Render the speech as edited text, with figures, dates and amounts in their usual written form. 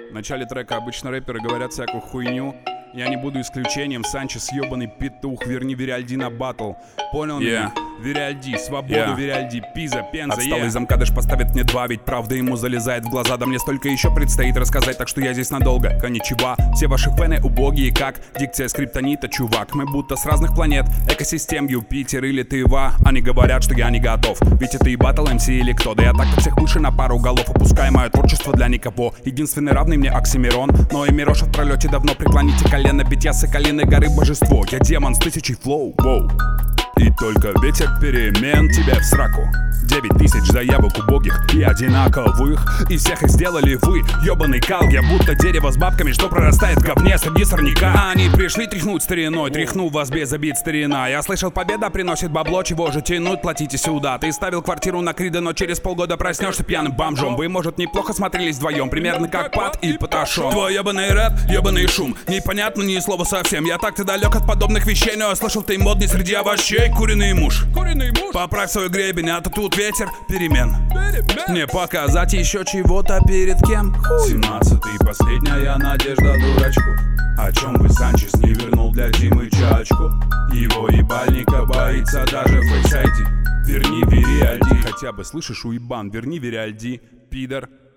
В начале трека обычно рэперы говорят всякую хуйню. Я не буду исключением. Санчес, ёбаный петух, верни Вериальди на батл. Понял меня? Вериальди, свободу, Вериальди, Пиза, Пенза, Отсталый замкадыш поставит мне 2, ведь правда ему залезает в глаза. Да мне столько еще предстоит рассказать, так что я здесь надолго. Коничева, все ваши фэны убогие, как дикция скриптонита, чувак. Мы будто с разных планет, экосистем, Юпитер или Тыва. Они говорят, что я не готов, ведь это и батл МС или кто. Да я так всех выше на пару голов, опускаю мое творчество для никого. Единственный равный мне Оксимирон, но и Мироша в пролете давно. Преклоните колено, ведь я Соколиной горы божество. Я демон с 1000 флоу, воу. И только ветер перемен тебе в сраку. 9000 заявок убогих и одинаковых, и всех их сделали вы, ёбаный кал. Я будто дерево с бабками, что прорастает в говне среди сорняка. Они пришли тряхнуть стариной, тряхну вас без обид, старина. Я слышал, победа приносит бабло, чего же тянуть, платите сюда. Ты ставил квартиру на Крида, но через полгода проснешься пьяным бомжом. Вы, может, неплохо смотрелись вдвоем, примерно как Пат и Паташон. Твой ёбаный рэп, ёбаный шум, непонятно ни слова совсем. Я так-то далек от подобных вещей, но я слышал, ты модный среди овощей. Куриный муж, поправь свой гребень, а то тут ветер перемен. Мне показать еще чего-то перед кем? 17-й, последняя надежда дурачку. О чем бы Санчес не вернул для Димы чачку. Его ебальника боится даже Фейс ID. Верни Вериальди. Хотя бы слышишь, уебан, верни Вериальди, пидор.